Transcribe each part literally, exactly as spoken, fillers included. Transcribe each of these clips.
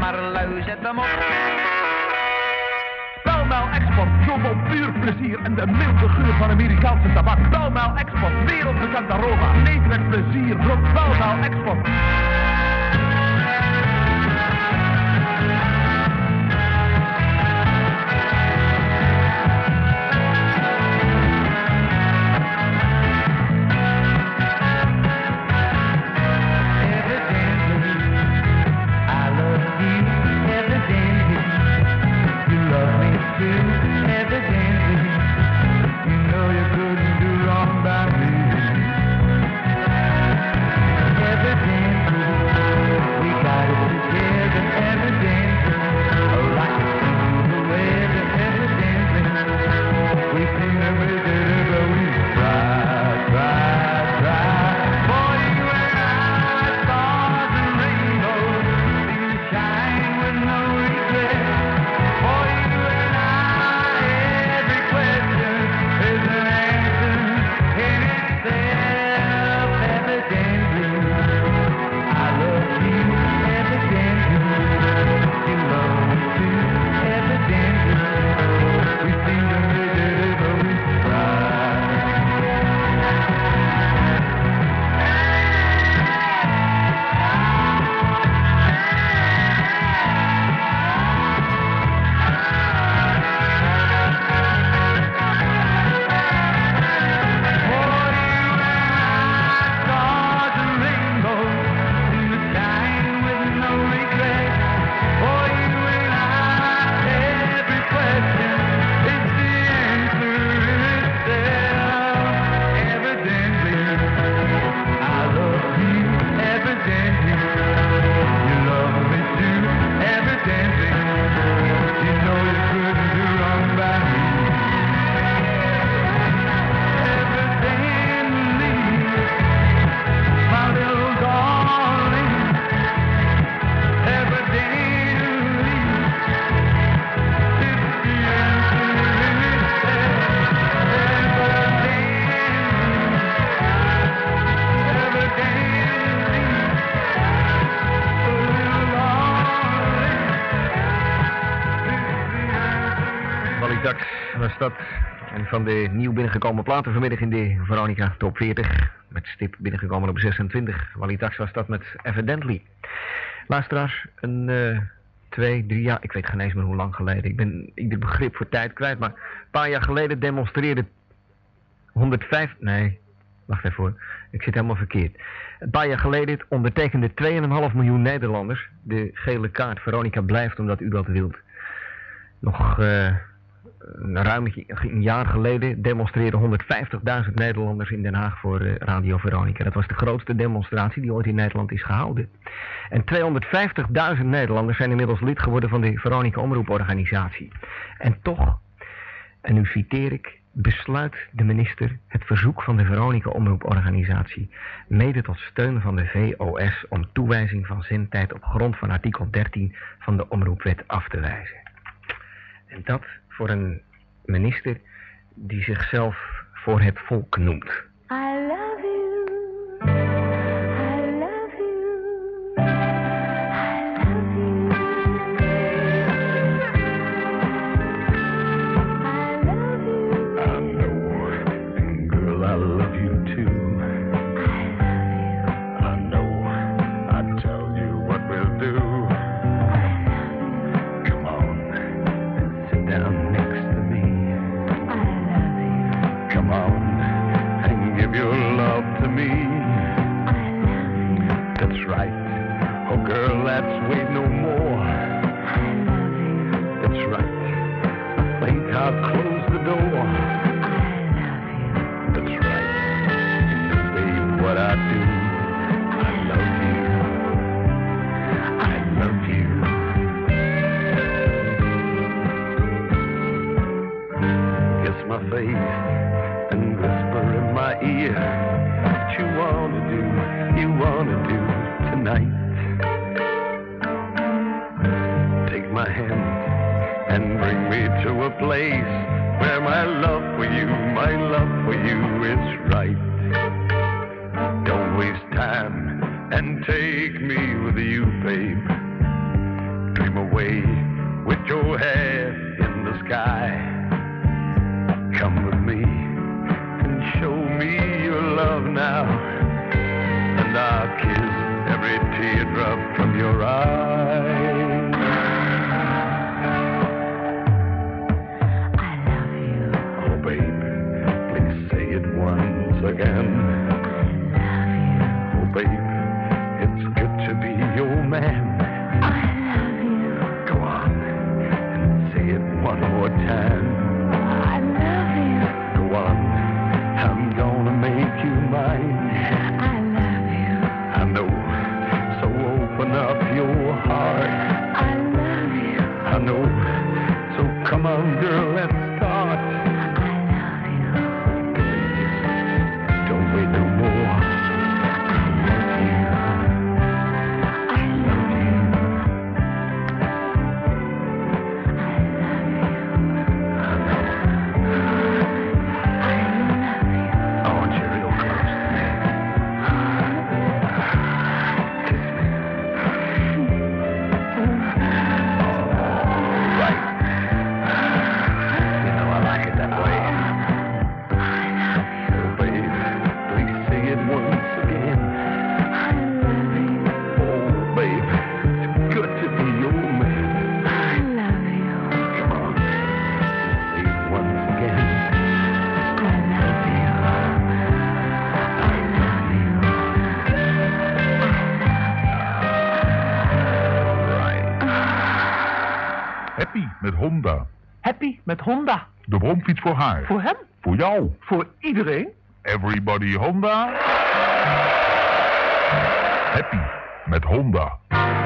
maar lui, zet hem op. Pijlmel Export, zoveel puur plezier en de milde geur van Amerikaanse tabak. Pijlmel Export, wereldbekend aroma, neem met plezier, rook Pijlmel Export. Was dat. En van de nieuw binnengekomen platen vanmiddag in de Veronica Top veertig. Met stip binnengekomen op zesentwintig. Wally Tax was dat met Evidently. Luisteraars, een uh, twee, drie jaar, ik weet geen eens meer hoe lang geleden. Ik ben ieder begrip voor tijd kwijt. Maar een paar jaar geleden demonstreerde honderdvijf... Nee, wacht even hoor. Ik zit helemaal verkeerd. Een paar jaar geleden ondertekende twee komma vijf miljoen Nederlanders de gele kaart. Veronica blijft omdat u dat wilt. Nog... Uh, Ruim een jaar geleden demonstreerden honderdvijftigduizend Nederlanders in Den Haag voor uh, Radio Veronica. Dat was de grootste demonstratie die ooit in Nederland is gehouden. En tweehonderdvijftigduizend Nederlanders zijn inmiddels lid geworden van de Veronica Omroeporganisatie. En toch, en nu citeer ik, besluit de minister het verzoek van de Veronica Omroeporganisatie mede tot steun van de V O S om toewijzing van zendtijd op grond van artikel dertien van de Omroepwet af te wijzen. En dat voor een minister die zichzelf voor het volk noemt. I love you. I love you. I love you. I love you. I know, and girl, I love you too. I know, I tell you what we'll do. Come on, sit down next to me. Come on and give your love to me. That's right. Oh girl, let's wait no more. That's right. I think I'll close the door. That's right. You know, babe, what I do. I love you. I love you. Kiss my face and whisper in my ear what you wanna do, you wanna do tonight. Take my hand and bring me to a place where my love for you, my love for you is right. Don't waste time and take me with you, babe, to dream away with your head in the sky. Come with me and show me your love now, and I'll kiss every teardrop from your eyes. I love you. Oh, babe, please say it once again. I love you. Oh, babe, it's good to be your man. I love you. Go on and say it one more time. I love you. Go on, I'm gonna make you mine. I love you. I know, so open up your heart. I love you. I know, so come on, girl, let's start. I love you. Don't wait no more. I love you. I love you. I want you real close to me. Kiss me. Right. You know I like it that way. Oh, babe, please say it once again. I love you. Oh, babe, it's good to be your man. I love you. Come on, say it once again. I love you. I love you. Right. Happy met Honda. Happy met Honda. De bromfiets voor haar. Voor hem, Voor jou. voor iedereen. Everybody Honda. Happy met Honda.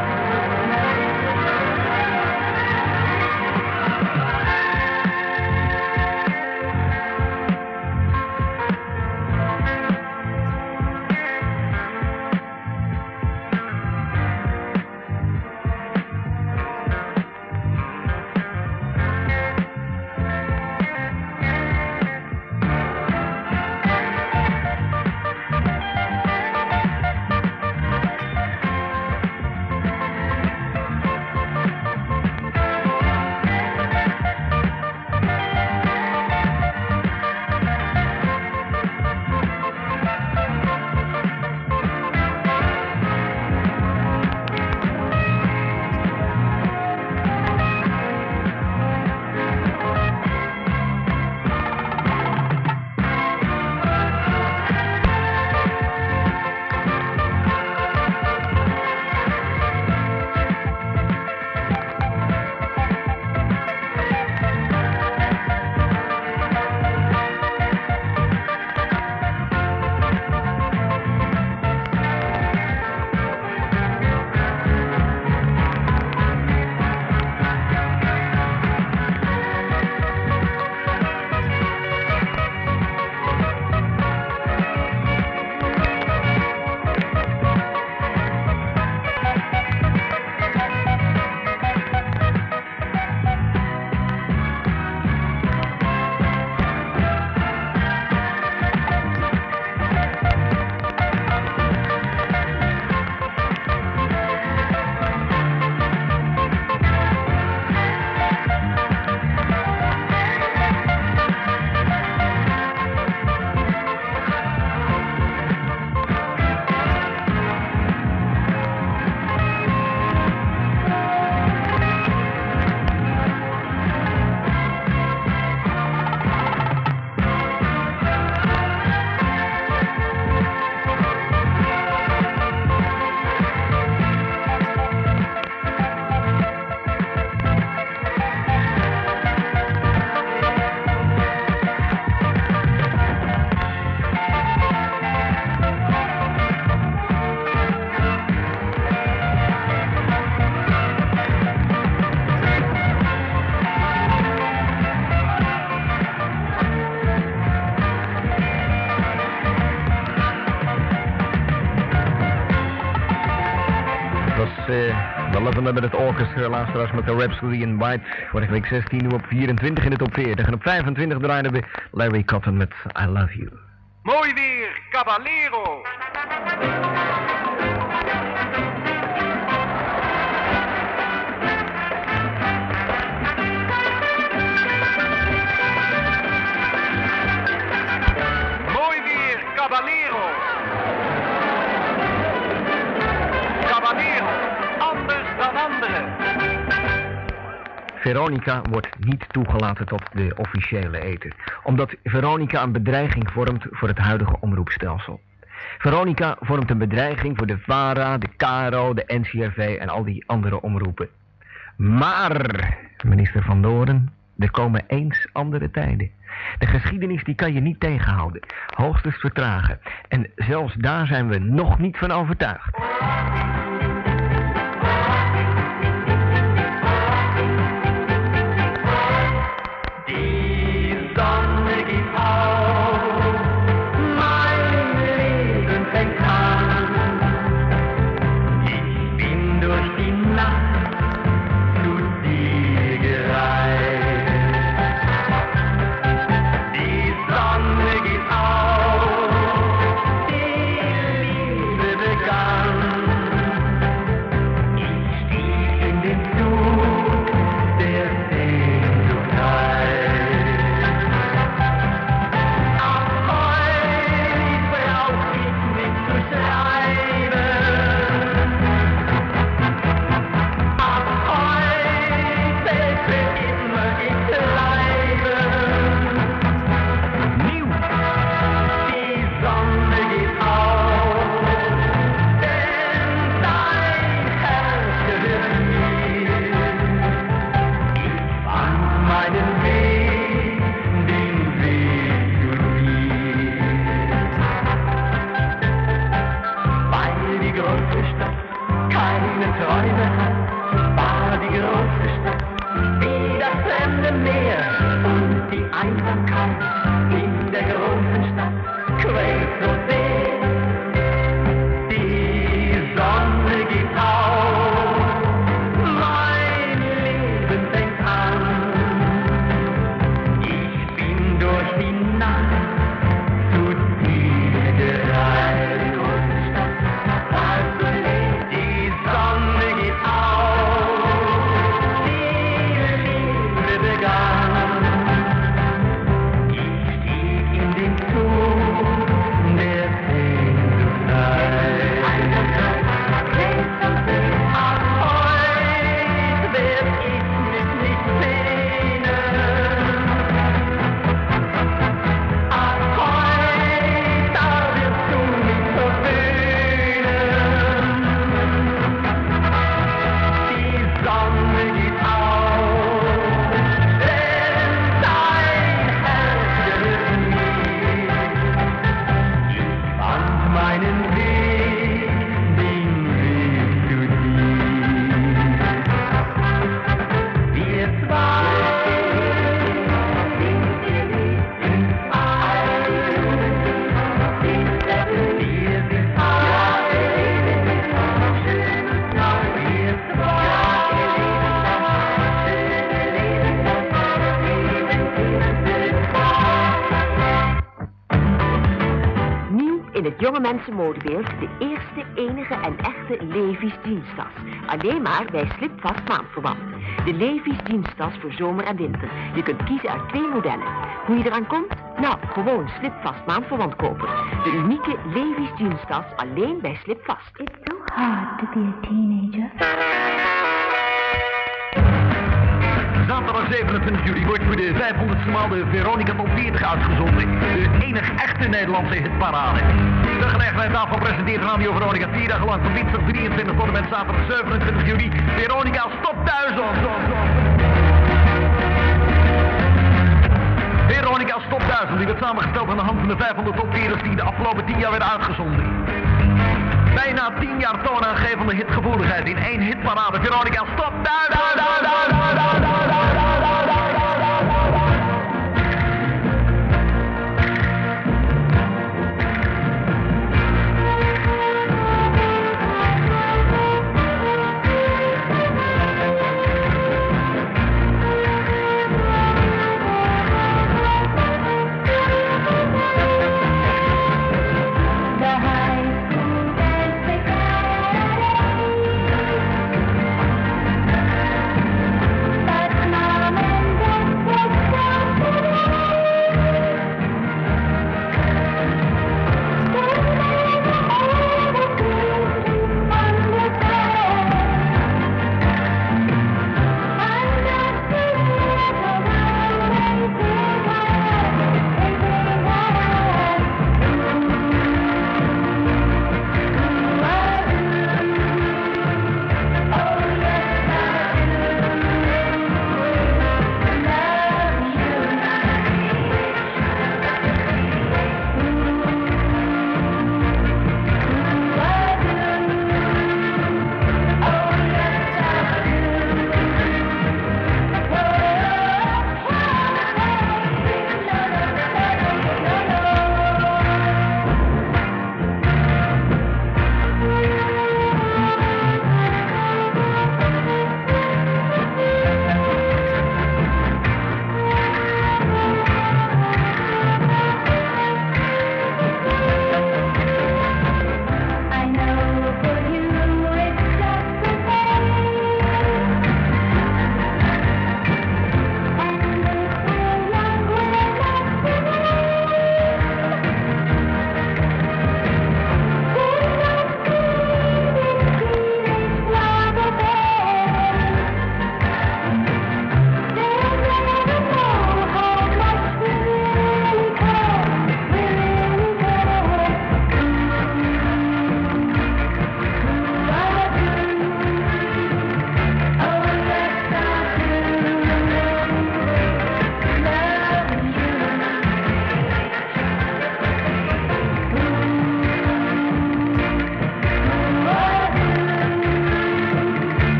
uh, de Lavender met het orkest, luisteraars met de Rhapsody in White. Vorige week zestien, nu op vierentwintig in de top veertig. En op vijfentwintig draaiden we Larry Cotton met I Love You. Mooi weer, Caballero. Veronica wordt niet toegelaten tot de officiële ether, omdat Veronica een bedreiging vormt voor het huidige omroepstelsel. Veronica vormt een bedreiging voor de VARA, de KRO, de N C R V en al die andere omroepen. Maar, minister Van Doorn, er komen eens andere tijden. De geschiedenis die kan je niet tegenhouden, hoogstens vertragen. En zelfs daar zijn we nog niet van overtuigd. Jonge mensenmodewereld de eerste, enige en echte Levi's jeanstas. Alleen maar bij Slipvast maandverband. De Levi's jeanstas voor zomer en winter. Je kunt kiezen uit twee modellen. Hoe je eraan komt? Nou, gewoon Slipvast maandverband kopen. De unieke Levi's jeanstas alleen bij Slipvast. It's so hard to be a teenager. Zaterdag zevenentwintig juli wordt voor de vijfhonderdste maal de Veronica Top veertig uitgezonden. De enige echte Nederlandse hitparade. De gelegenheid daarvan presenteert Radio Veronica vier dagen lang van dinsdag drieëntwintig tot en met zaterdag zevenentwintig juli. Veronica's Top duizend. Veronica's Top duizend, die werd samengesteld aan de hand van de vijfhonderd top veertig's die de afgelopen tien jaar werden uitgezonden. Bijna tien jaar toonaangevende hitgevoeligheid in één hitparade. Veronica's Top duizend. But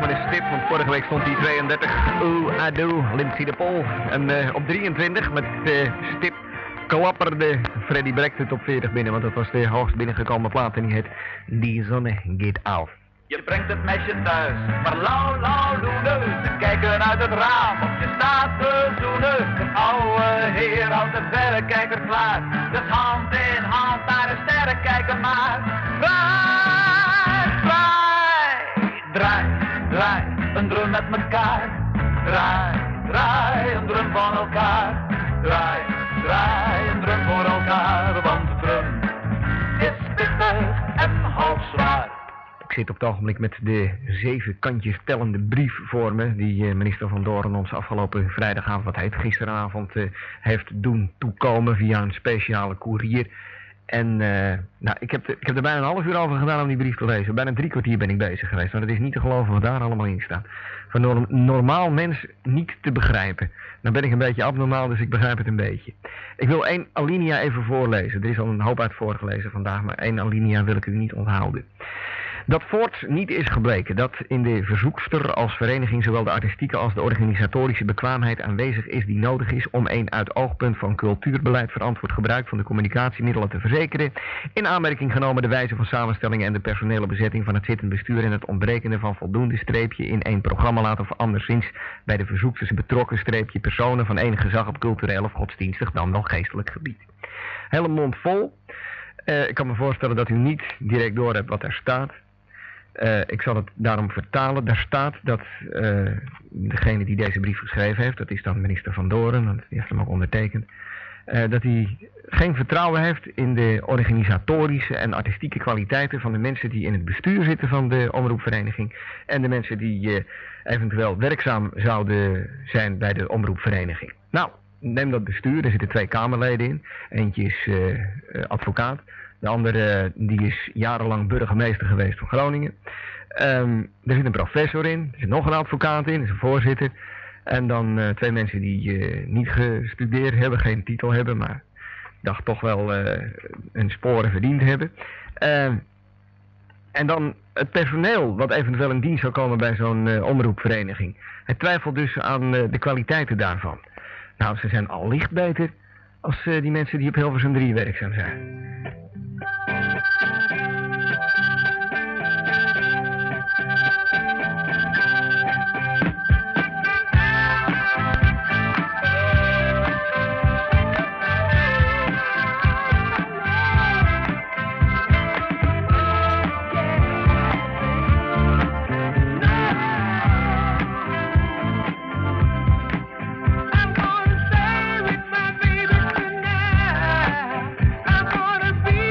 de stip, want vorige week stond hij tweeëndertig. Ooh, I do, Lindsay de Pol. En uh, op drieëntwintig met de stip klapperde Freddie Breck de top veertig binnen, want dat was de hoogst binnengekomen plaat en die heet Die Zonne Geht Auf. Je brengt het meisje thuis, maar lauw, lauw loenen. Ze kijken uit het raam of je staat te zoenen. De oude heer houdt de verrekijker klaar. Dus hand in hand naar de sterrenkijker maar. Draai, draai, draai, draai, een drum met mekaar. Draai, draai, een drum van elkaar. Draai, draai, een drum voor elkaar. Want de drum is pittig en halfzwaar. Ik zit op het ogenblik met de zeven kantjes tellende brief voor me die uh, minister Van Doorn ons afgelopen vrijdagavond, wat heet gisteravond, uh, heeft doen toekomen via een speciale koerier. En uh, nou, ik, heb de, ik heb er bijna een half uur over gedaan om die brief te lezen. Bijna drie kwartier ben ik bezig geweest, maar het is niet te geloven wat daar allemaal in staat. Van een normaal mens niet te begrijpen. Dan ben ik een beetje abnormaal, dus ik begrijp het een beetje. Ik wil één alinea even voorlezen. Er is al een hoop uit voorgelezen vandaag, maar één alinea wil ik u niet onthouden. Dat voort niet is gebleken dat in de verzoekster als vereniging zowel de artistieke als de organisatorische bekwaamheid aanwezig is die nodig is om een uit oogpunt van cultuurbeleid verantwoord gebruik van de communicatiemiddelen te verzekeren, in aanmerking genomen de wijze van samenstelling en de personele bezetting van het zittend bestuur en het ontbrekende van voldoende streepje in één programma laten of anderszins bij de verzoeksters betrokken streepje personen van enig gezag op cultureel of godsdienstig dan wel geestelijk gebied. Hele mond vol. Uh, ik kan me voorstellen dat u niet direct door hebt wat er staat. Uh, ik zal het daarom vertalen. Daar staat dat uh, degene die deze brief geschreven heeft, dat is dan minister Van Doorn, want die heeft hem ook ondertekend, uh, dat hij geen vertrouwen heeft in de organisatorische en artistieke kwaliteiten van de mensen die in het bestuur zitten van de omroepvereniging en de mensen die uh, eventueel werkzaam zouden zijn bij de omroepvereniging. Nou, neem dat bestuur, er zitten twee Kamerleden in. Eentje is uh, uh, advocaat. De andere die is jarenlang burgemeester geweest van Groningen. Um, er zit een professor in, er zit nog een advocaat in, er is een voorzitter. En dan uh, twee mensen die uh, niet gestudeerd hebben, geen titel hebben, maar dacht toch wel uh, een sporen verdiend hebben. Uh, en dan het personeel wat eventueel in dienst zou komen bij zo'n uh, omroepvereniging. Hij twijfelt dus aan uh, de kwaliteiten daarvan. Nou, ze zijn al licht beter als uh, die mensen die op Hilversum drie werkzaam zijn. I'm gonna stay with my baby tonight. I'm gonna be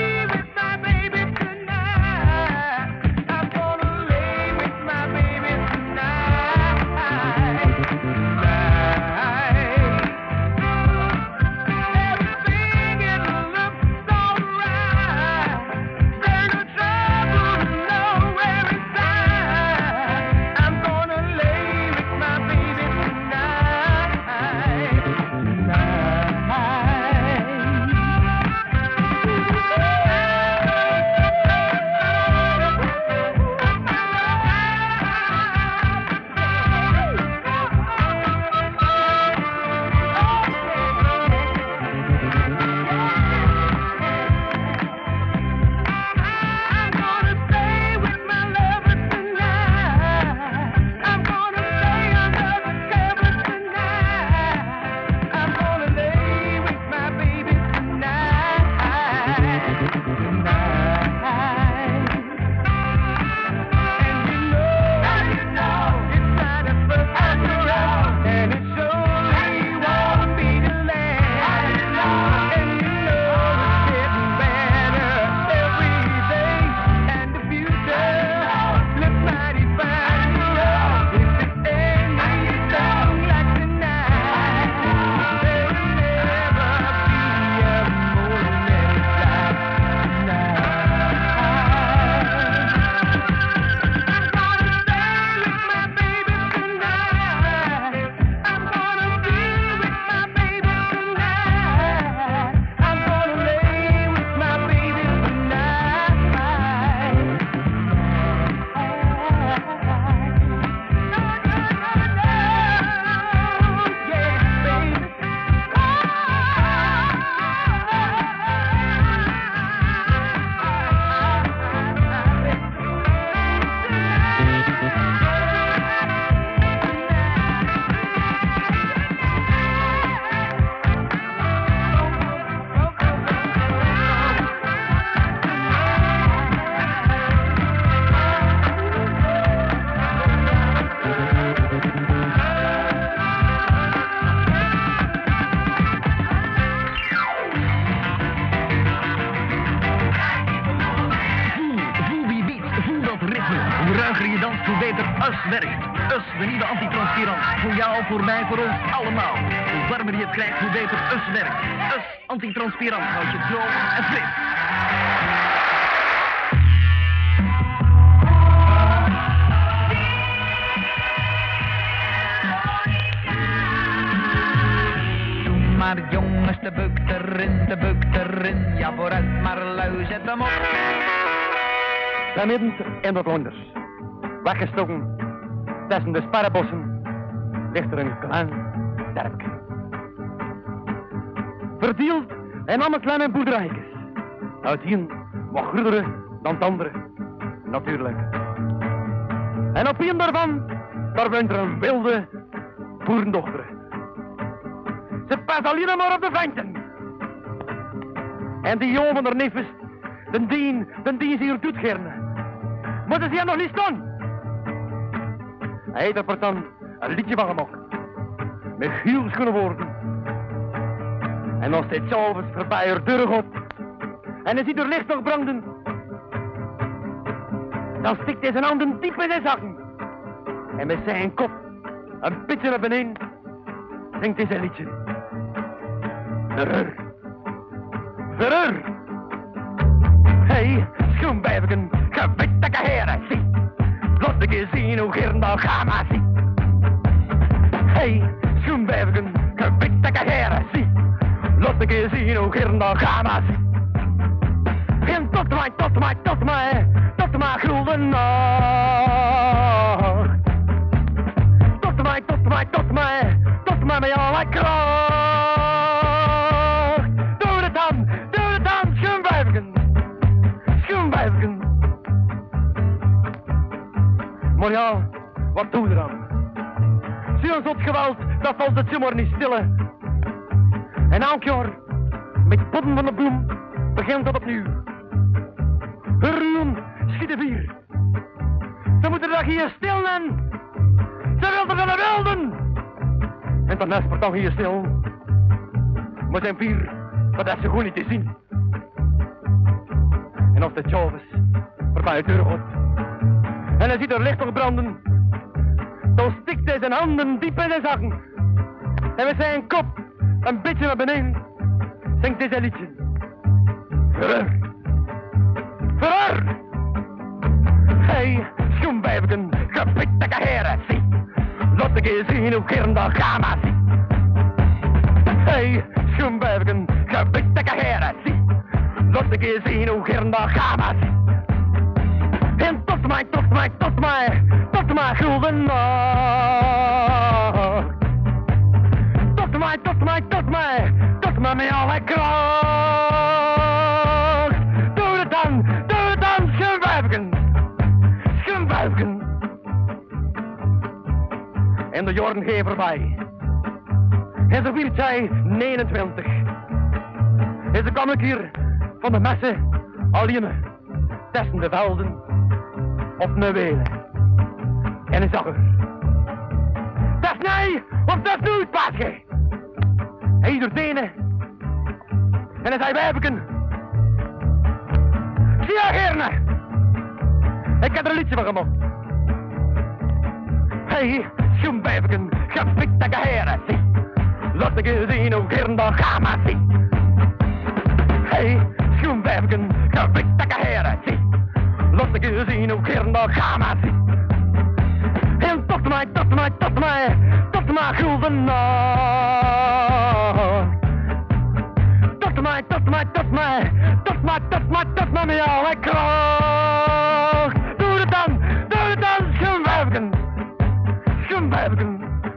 Us, de nieuwe antitranspirant. Voor jou, voor mij, voor ons allemaal. Hoe warmer je het krijgt, hoe beter Us werkt. Us, antitranspirant, houdt je droog en fris. Maar jongens, de bukt erin, de bukt erin. Ja, vooruit, maar lui, zet hem op. Daar midden in de Vlonders, weggestoken tussen de sparrenbossen, ligt er een klein terpje. Verdeeld in allemaal kleine boerderijtjes. Uit een wat grotere dan het andere, natuurlijk. En op een daarvan, daar woont er een wilde boerendochter. Ze past alleen maar op de venten. En die jongen van haar neefjes, den dien, den dien ze hier doet gerne. Moeten ze hier nog niet staan? Hij heeft er voortaan een liedje van gemaakt. Met heel schone woorden. En als dit s'avonds voorbij haar deur gaat, en hij ziet er licht nog branden, dan stikt hij zijn handen diep in zijn zakken. En met zijn kop een beetje naar beneden, zingt hij zijn liedje. Verreur. Verreur. Hey, schoenbijveken, gewitte heren, zie. Laat ik eens zien hoe Gerendal Gama zie. Hey, schoenbijveken, gewitte heren, zie. Laat ik eens zien hoe Gerendal Gama zie. En tot mij, tot mij, tot mij, tot mij gulden nacht. Tot mij, tot mij, tot mij, tot mij met alle kracht. Doe het dan, doe het dan, schoenbijveken. Schoenbijveken. Maar ja, wat doe je dan? Zo'n zot geweld, dat valt het zomaar niet stille. En elk jaar, met potten van de bloem, begint dat opnieuw. Ruwen, schieten vier. Ze moeten dat hier stil en ze wilden van de wilden. En dan is het dan hier stil. Maar zijn vier, dat is zo goed niet te zien. En als de Chavis voorbij de deur gaat en hij ziet er licht nog branden, dan stikt hij zijn handen diep in zijn zakken. En met zijn kop een beetje naar beneden zingt hij zijn liedje. Verreur. Verreur. Hey, schoenbijveken, gepitte heren, zie. Laat ik eens zien hoe Gerendal Gama zie. Hey, schoenbijveken, gepitte heren, zie. Laat ik eens zien hoe Gerendal Gama zie. En tot mij, tot mij, tot mij, tot mij gulden nacht. Tot mij, tot mij, tot mij, tot mij met alle kracht. Doe het dan, doe het dan, schoenbijveken. Schoenbijveken. En de jaren gaan voorbij. En zo werd zij negenentwintig. En ze kwam ik hier van de messen alleen tussen de velden op mijn welen. En ik zag haar. Dat is nee, of dat is nooit, paasje. Hij is er tenen. En hij zei, wijfeken. Zie je, Gerne? Ik heb er een liedje van gemaakt. Hey, schoenbijveken, gepitte heren, zie. Laat ik eens zien hoe Gerendal Gama zie. Hey, schoenbijveken, gepitte heren, zie. Laat ik eens zien hoe Gerendal Gama zie. En tot mij, tot mij, tot mij, tot mij gulden nacht. Tot mij, tot mij, tot mij, tot mij, tot mij, tot mij met alle kracht. Doe het dan, doe het dan, schoenbijveken. Schoenbijveken.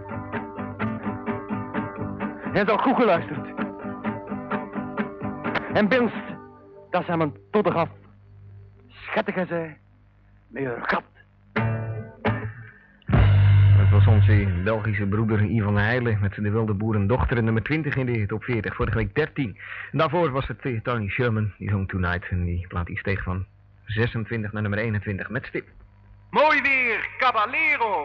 En zo goed geluisterd. En Bilst, dat ze hem een totte gaf. Schattige zij, met haar gat. Het was onze Belgische broeder Ivan Heijlen met de wilde boerendochter nummer twintig in de top veertig, vorige week dertien. En daarvoor was het uh, Tony Sherman, die zong Tonight en die plaat die steeg van zesentwintig naar nummer eenentwintig met stip. Mooi weer, Caballero.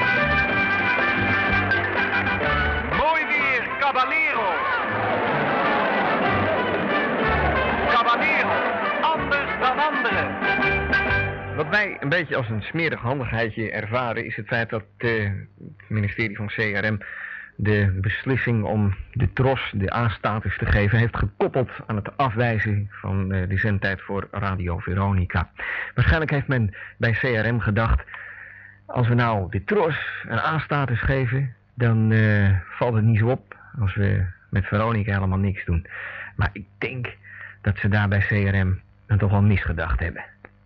Mooi weer, Caballero. wij een beetje als een smerig handigheidje ervaren is het feit dat uh, het ministerie van C R M de beslissing om de tros de A-status te geven heeft gekoppeld aan het afwijzen van uh, de zendtijd voor Radio Veronica. Waarschijnlijk heeft men bij C R M gedacht, als we nou de tros een A-status geven, dan uh, valt het niet zo op als we met Veronica helemaal niks doen. Maar ik denk dat ze daar bij C R M dan toch wel misgedacht hebben.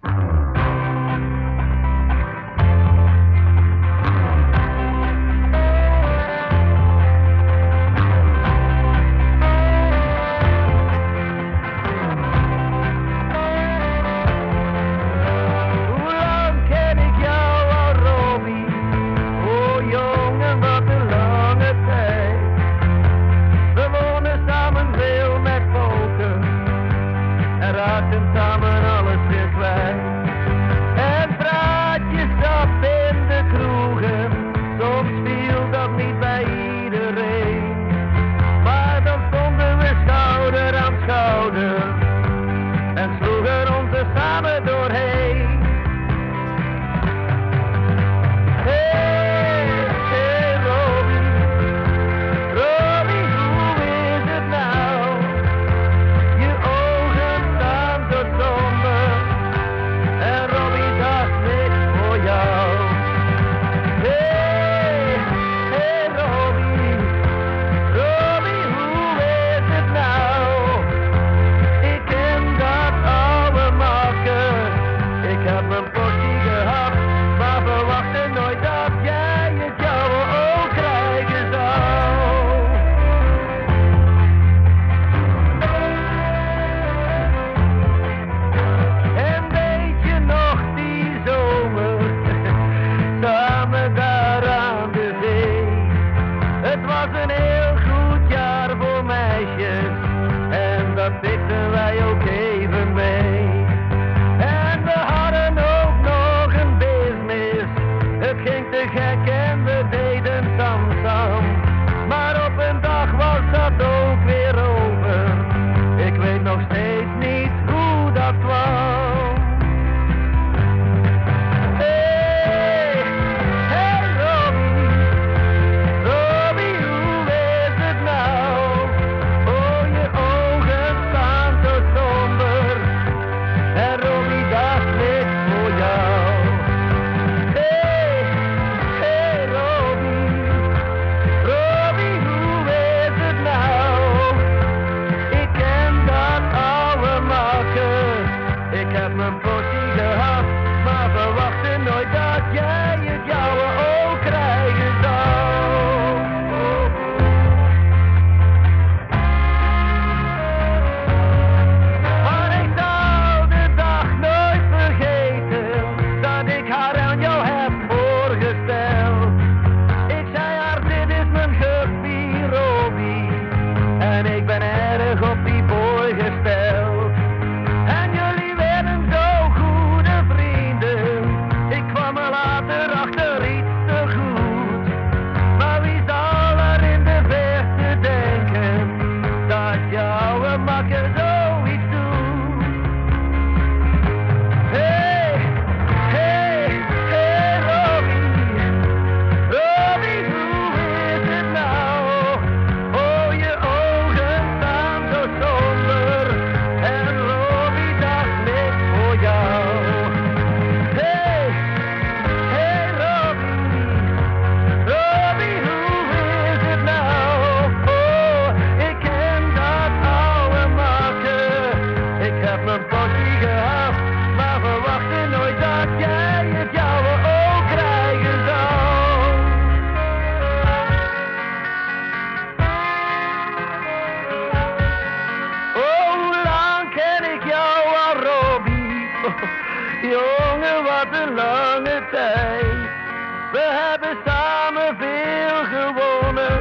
Jongen, wat een lange tijd. We hebben samen veel gewonnen.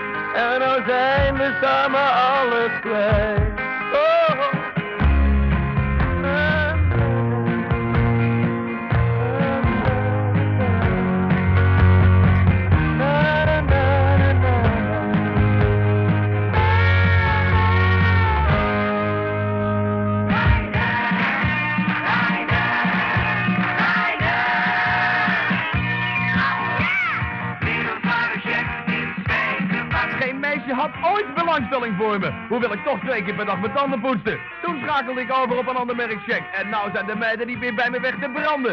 En nou zijn we samen alles kwijt. Oh. belangstelling voor me. Hoewel ik toch twee keer per dag mijn tanden poetste. Toen schakelde ik over op een ander merk check. En nou zijn de meiden niet meer bij me weg te branden.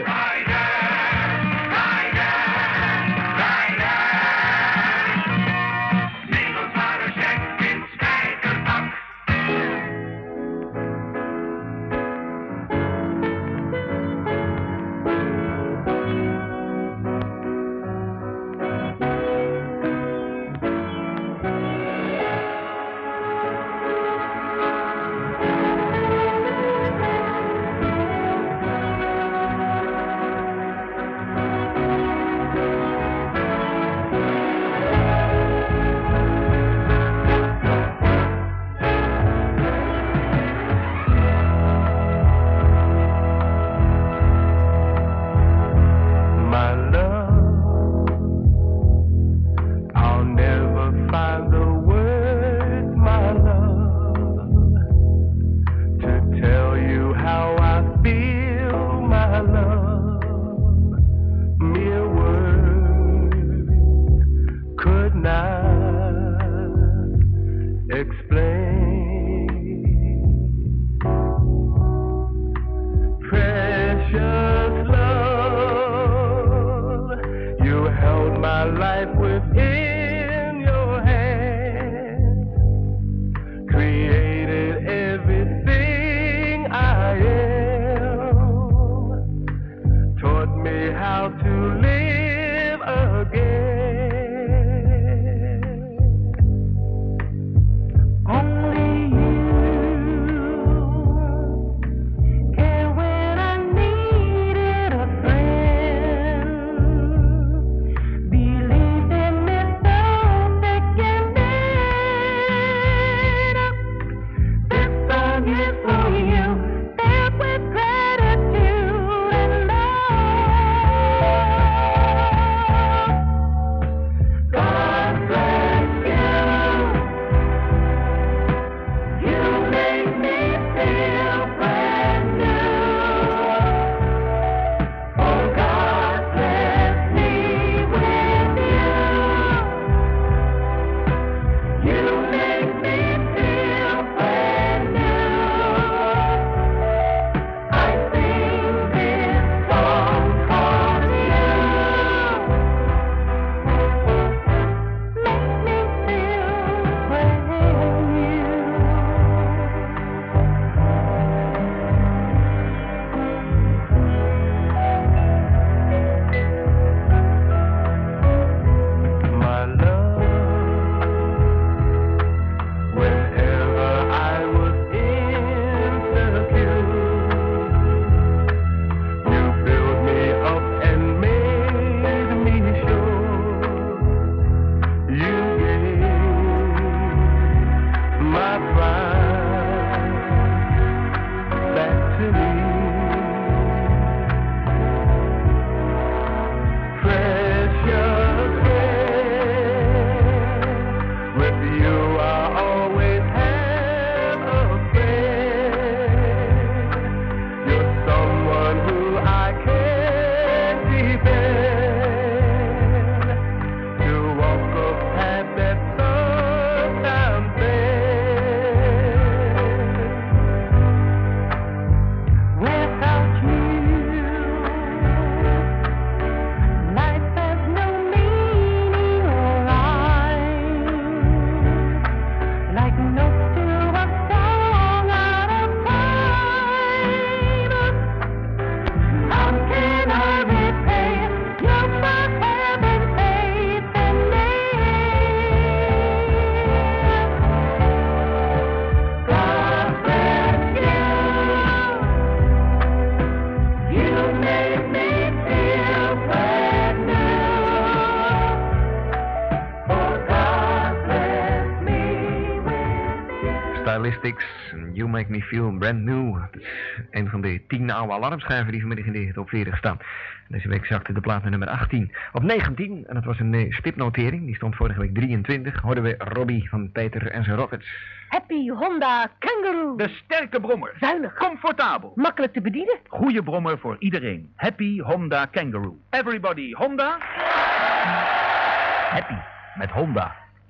Stylistics, You Make Me Feel Brand New. Dat is een van de tien oude alarmschijven die vanmiddag in de top veertig staan. Deze week zakte de plaat naar nummer achttien. Op negentien, en dat was een uh, stipnotering, die stond vorige week drieëntwintig, hoorden we Robbie van Peter en zijn Rockets. Happy Honda Kangaroo. De sterke brommer. Zuinig. Comfortabel. Makkelijk te bedienen. Goede brommer voor iedereen. Happy Honda Kangaroo. Everybody Honda. Happy met Honda.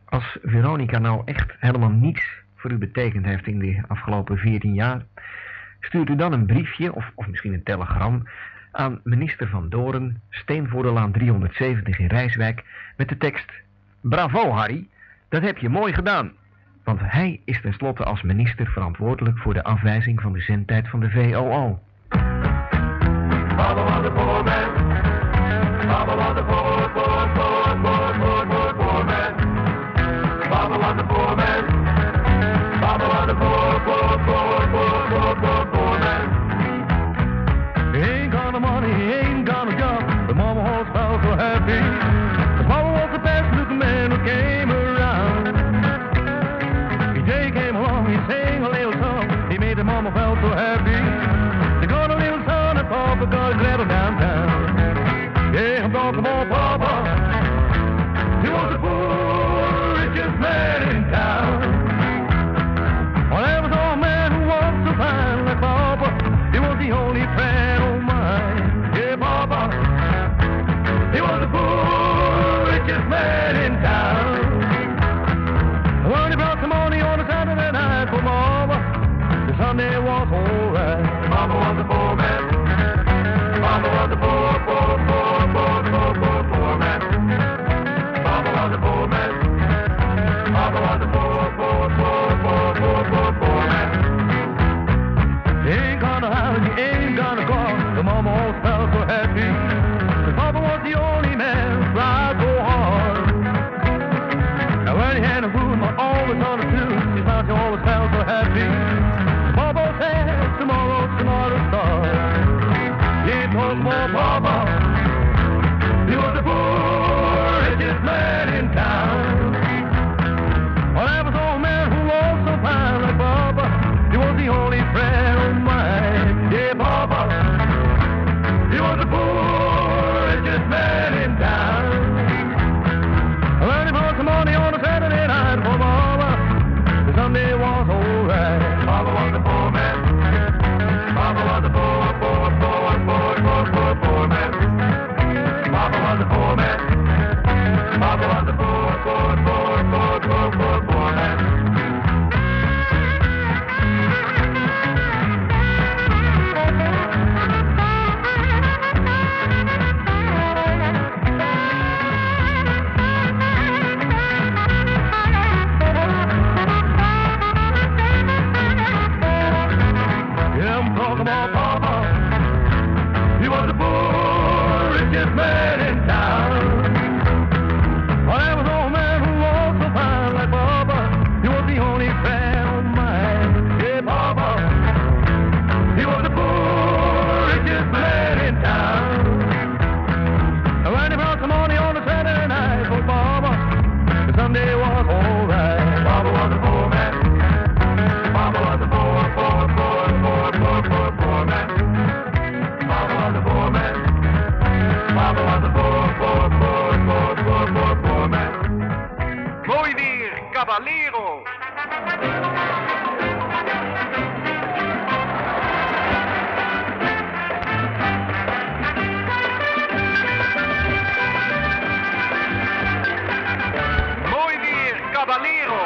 Als Veronica nou echt helemaal niets voor u betekend heeft in de afgelopen veertien jaar, stuurt u dan een briefje, of, of misschien een telegram, aan minister Van Doren, Steenvoordelaan driehonderdzeventig in Rijswijk, met de tekst: Bravo Harry, dat heb je mooi gedaan. Want hij is tenslotte als minister verantwoordelijk voor de afwijzing van de zendtijd van de V O O. Baba was a poor man. Baba was a poor, poor, poor, poor, poor, poor, poor man. Baba was a poor man. Baba was a poor, poor, poor, poor, poor, poor, poor man. He ain't got no money, he ain't got no job, but Mama always felt so happy. 'Cause Mama was the best looking man who came around. P J came along, he sang a little song, he made the Mama felt so happy. They got a little son and Papa got his little downtown. Yeah, I'm talking about Papa. He was the poor, richest man in town. Well, there was an old man who was so fine like Papa. He was the only friend of mine. Yeah, Papa. He was the poor, richest man in town. When he brought some money on a Saturday night for Mama, the Sunday was alright. Mama was a poor man. Mama was a poor, poor, poor, poor, poor, poor, poor man. Mama was a poor man. Mama was a poor, poor, poor, poor, poor, poor, poor man. He ain't got a house, he ain't got a car, but Mama always felt so happy. 'Cause Papa was the only man who tried so hard. Now when he had a food, Mama always on the food, she thought she always felt so happy. Papa said, tomorrow's another star. He told more Papa, he was the poor, richest man in town. Well, there was an old man who was so fine like Papa, he was the only friend of mine. Yeah, Papa, he was the poor, richest man in town. When he brought some money on a Saturday night for Mama, the Sunday was alright. Papa was a poor man. Papa was a poor, poor, poor, poor, poor, poor, poor man. Papa was a poor man. Papa was a poor, poor, poor, poor, poor, poor, poor man. Yeah, I'm talking about Papa. He was the poor, richest man in town. Well, there was an old man who was so fine like Papa. He was the only friend of mine. Yeah, Papa. He was the poor, richest man in town. And when he brought some money on a Saturday night for Papa, the Sunday was alright. Papa was a poor man. Papa was a poor, poor, poor, poor, poor, poor, poor man. Papa was a poor man. Papa was a poor, poor, poor, poor, poor, poor, poor man. Mooi weer, Caballero. Mooi weer, Caballero.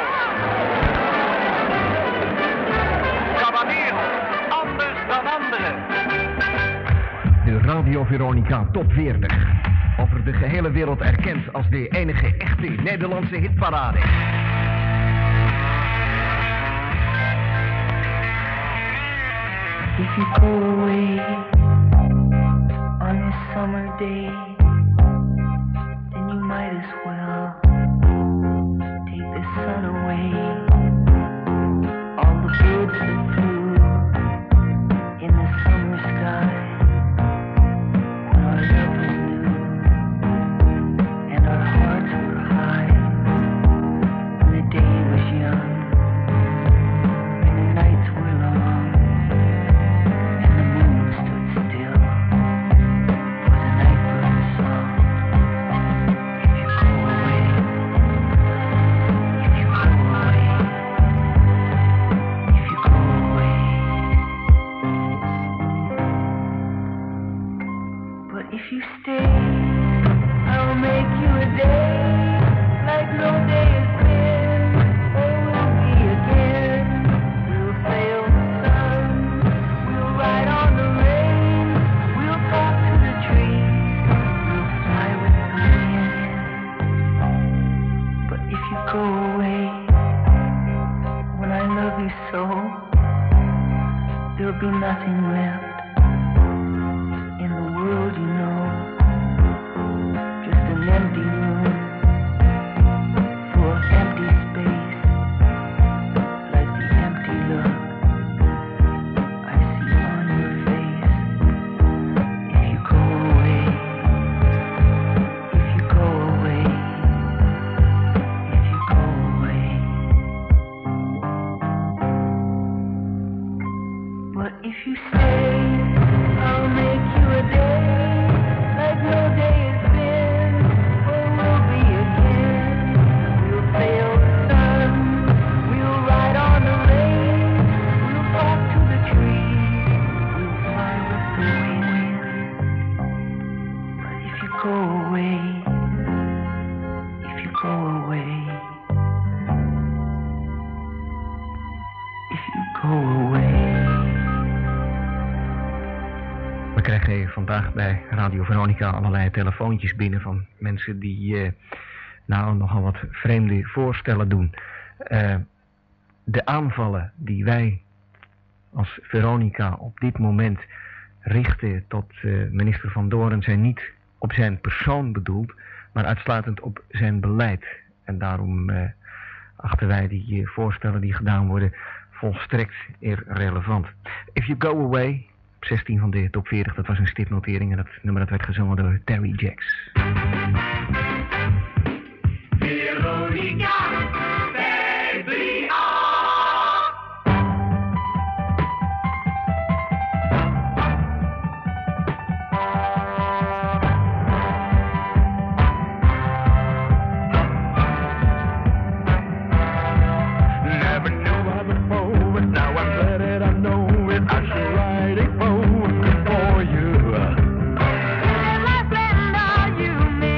Caballero, anders dan anderen. De Radio Veronica Top veertig. Over de gehele wereld erkend als de enige echte Nederlandse hitparade. If you go away on this summer day, then you might as well take the sun away. All the birds that flew in the summer sky when our love was new and our hearts were high, when the day was young and the nights were long and the moon stood still for the night birds there'll be nothing left in the world, you know. Just an empty room full of empty space, like the empty look I see on your face. If you go away, if you go away, if you go away. But if you stay, I'll make you a day like no day has been or will be again. We'll sail the sun, we'll ride on the lake, we'll talk to the trees, we'll fly with the wind. But if you go away, if you go away, if you go away. We krijgen vandaag bij Radio Veronica allerlei telefoontjes binnen van mensen die uh, nou nogal wat vreemde voorstellen doen. Uh, de aanvallen die wij als Veronica op dit moment richten tot uh, minister Van Doorn zijn niet op zijn persoon bedoeld, maar uitsluitend op zijn beleid. En daarom uh, achten wij die uh, voorstellen die gedaan worden volstrekt irrelevant. If you go away, zestien van de top veertig, dat was een stipnotering en dat nummer dat werd gezongen door Terry Jacks. Veronica, vijf drie acht. Never knew I was bold, but now I'm glad that I know it. I should write a poem for you. My friend, are you me?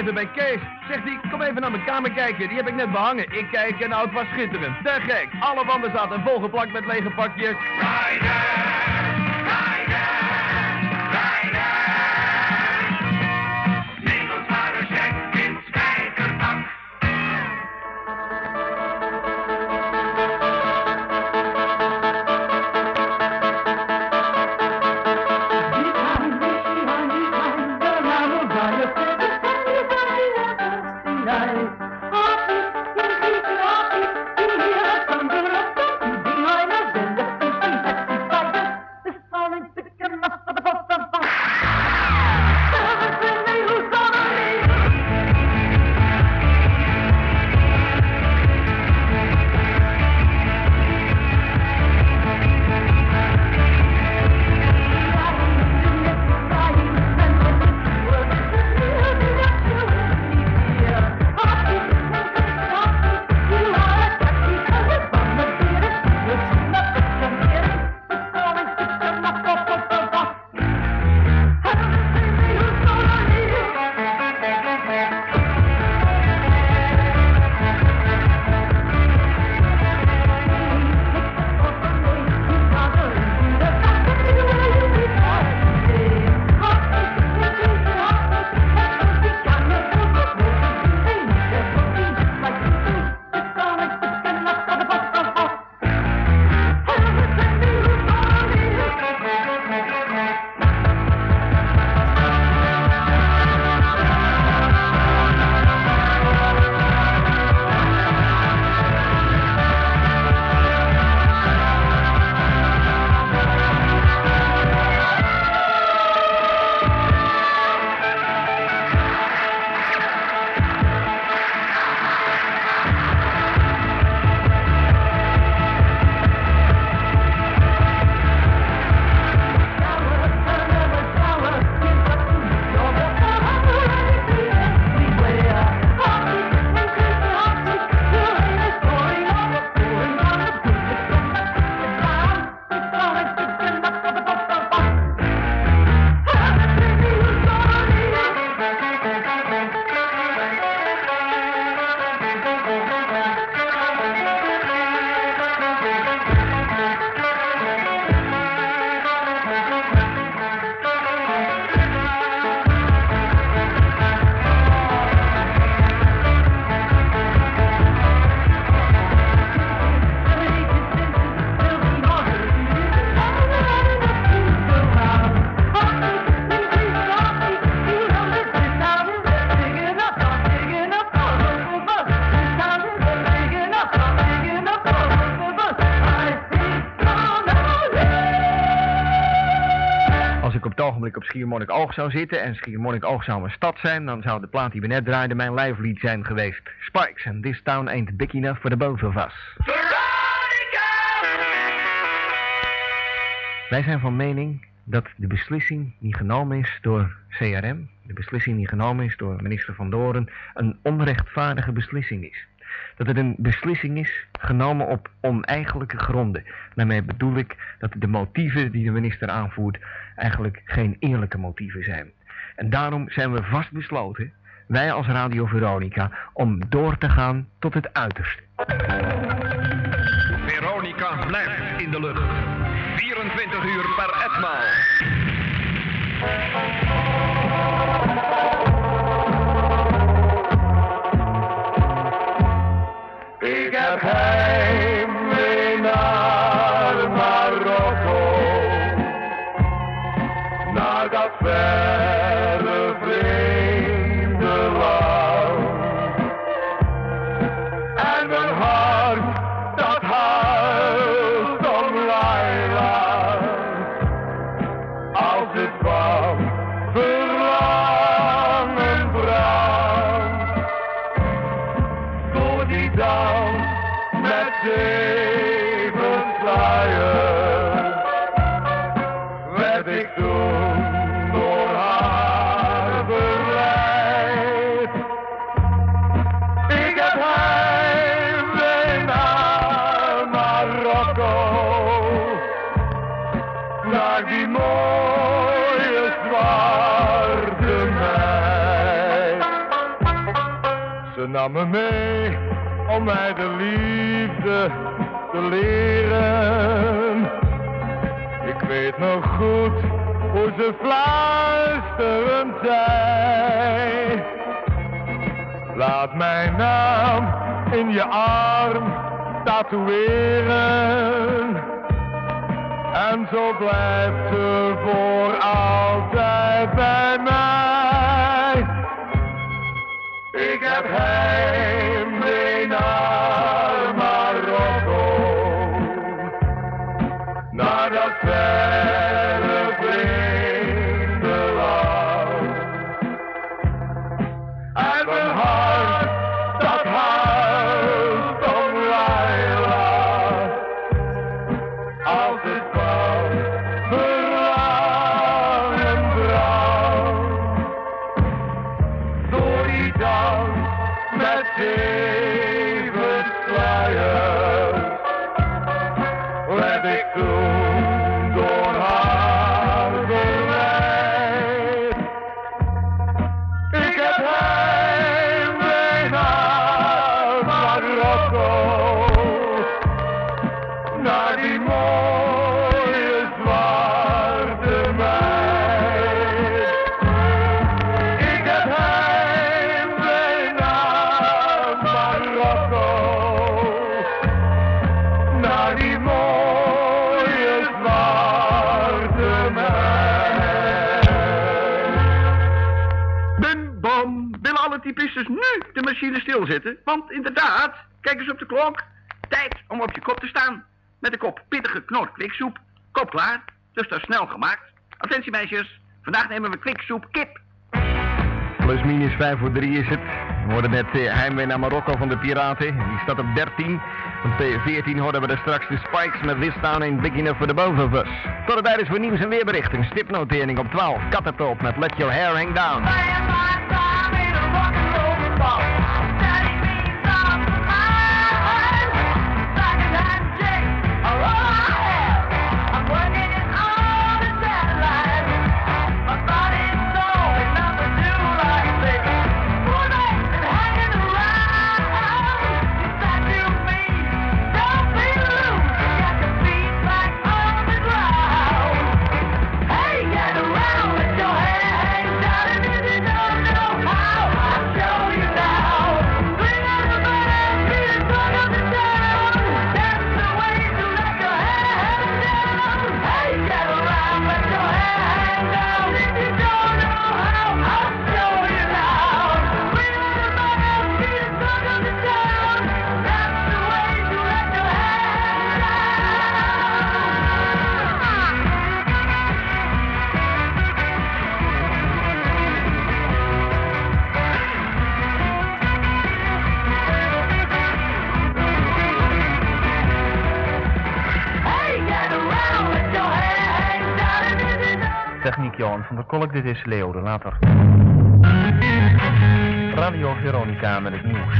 even bij Kees. Zegt hij, kom even naar mijn kamer kijken. Die heb ik net behangen. Ik kijk en nou, het was schitterend. Te gek. Alle wanden zaten volgeplakt met lege pakjes. Op Schiermonnikoog zou zitten en Schiermonnikoog zou een stad zijn, dan zou de plaat die we net draaiden mijn lijflied zijn geweest. Spikes and This Town Ain't Big Enough for the Both of Us. Veronica! Wij zijn van mening dat de beslissing die genomen is door C R M, de beslissing die genomen is door minister Van Doren, een onrechtvaardige beslissing is. Dat het een beslissing is genomen op oneigenlijke gronden. Daarmee bedoel ik dat de motieven die de minister aanvoert eigenlijk geen eerlijke motieven zijn. En daarom zijn we vastbesloten, wij als Radio Veronica, om door te gaan tot het uiterste. Veronica blijft in de lucht. vierentwintig uur per etmaal. Ik heb heimwee naar Marokko, naar dat verre vreemde land. En mijn hart, dat huilt om Laila, als het van verlangen brandt. Door die dans met zeven sluiers werd ik toen door haar verleid. Ik heb heimwee naar Marokko, naar die mooie zwarte meid. nam me mee om mij de liefde te leren. Ik weet nog goed hoe ze fluisterend zei: laat mijn naam in je arm tatoeëren. En zo blijft ze voor altijd bij mij. Ik heb heimwee naar Marokko, naar dat verre vreemde land. En mijn hart, dat huilt om Laila, als het van verlangen brandt. Door die dans met zeven sluiers werd ik toen door haar geleid. Ik heb heimwee naar Marokko, naar die mooie zwarte meid. Ik heb heimwee naar Marokko, naar die mooie zwarte meid. Bum, bom, willen alle typistes nu de machine stilzetten? Want inderdaad, kijk eens op de klok. Tijd om op je kop te staan. Met een kop pittige knor kwiksoep. Kop klaar, dus dat is snel gemaakt. Attentie meisjes, vandaag nemen we kwiksoep kip. Plus minus vijf voor drie is het. We hoorden net eh, Heimwee naar Marokko van de Piraten. Die staat op dertien. Op P veertien hoorden we er straks de Spikes met This Town Ain't Big Enough for the Both of Us. Tot de tijd is voor nieuws en weerbericht. Een stipnotering op twaalf. Catapult met Let Your Hair Hang Down. Techniek Johan van der Kolk, dit is Leo de Later. Radio Veronica met het nieuws.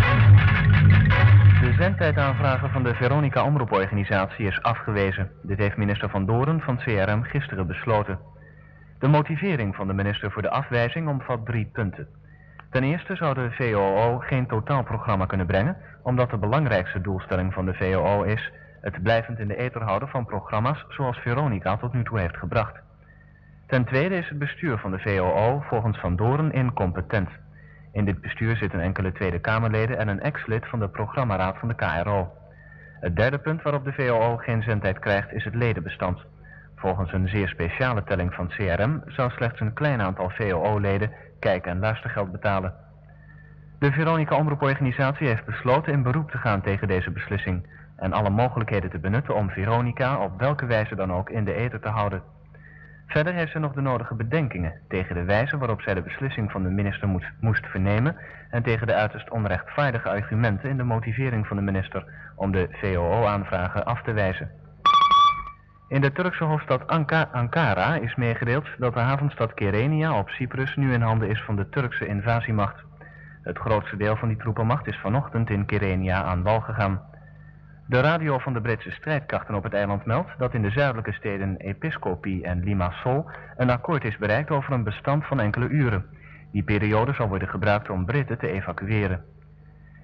De zendtijdaanvragen van de Veronica Omroeporganisatie is afgewezen. Dit heeft minister Van Doren van C R M gisteren besloten. De motivering van de minister voor de afwijzing omvat drie punten. Ten eerste zou de V O O geen totaalprogramma kunnen brengen, omdat de belangrijkste doelstelling van de V O O is het blijvend in de ether houden van programma's zoals Veronica tot nu toe heeft gebracht. Ten tweede is het bestuur van de V O O volgens Van Doren incompetent. In dit bestuur zitten enkele Tweede Kamerleden en een ex-lid van de programmaraad van de K R O. Het derde punt waarop de V O O geen zendtijd krijgt is het ledenbestand. Volgens een zeer speciale telling van C R M zou slechts een klein aantal V O O-leden kijk- en luistergeld betalen. De Veronica Omroeporganisatie heeft besloten in beroep te gaan tegen deze beslissing en alle mogelijkheden te benutten om Veronica op welke wijze dan ook in de ether te houden. Verder heeft ze nog de nodige bedenkingen tegen de wijze waarop zij de beslissing van de minister moest, moest vernemen en tegen de uiterst onrechtvaardige argumenten in de motivering van de minister om de V O O-aanvragen af te wijzen. In de Turkse hoofdstad Anka Ankara is meegedeeld dat de havenstad Kyrenia op Cyprus nu in handen is van de Turkse invasiemacht. Het grootste deel van die troepenmacht is vanochtend in Kyrenia aan wal gegaan. De radio van de Britse strijdkrachten op het eiland meldt dat in de zuidelijke steden Episcopi en Limassol een akkoord is bereikt over een bestand van enkele uren. Die periode zal worden gebruikt om Britten te evacueren.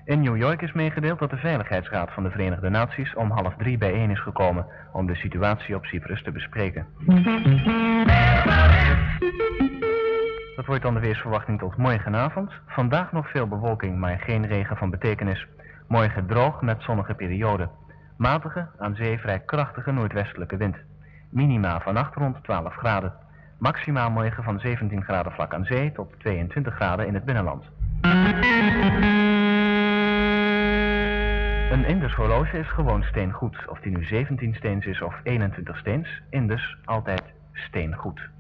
In New York is meegedeeld dat de Veiligheidsraad van de Verenigde Naties om half drie bijeen is gekomen om de situatie op Cyprus te bespreken. Dat wordt dan de weersverwachting tot morgenavond. Vandaag nog veel bewolking, maar geen regen van betekenis. Morgen droog met zonnige perioden. Matige, aan zee vrij krachtige noordwestelijke wind. Minima vannacht rond twaalf graden. Maxima morgen van zeventien graden vlak aan zee tot tweeëntwintig graden in het binnenland. Een Indus horloge is gewoon steengoed. Of die nu zeventien steens is of eenentwintig steens, Indus altijd steengoed.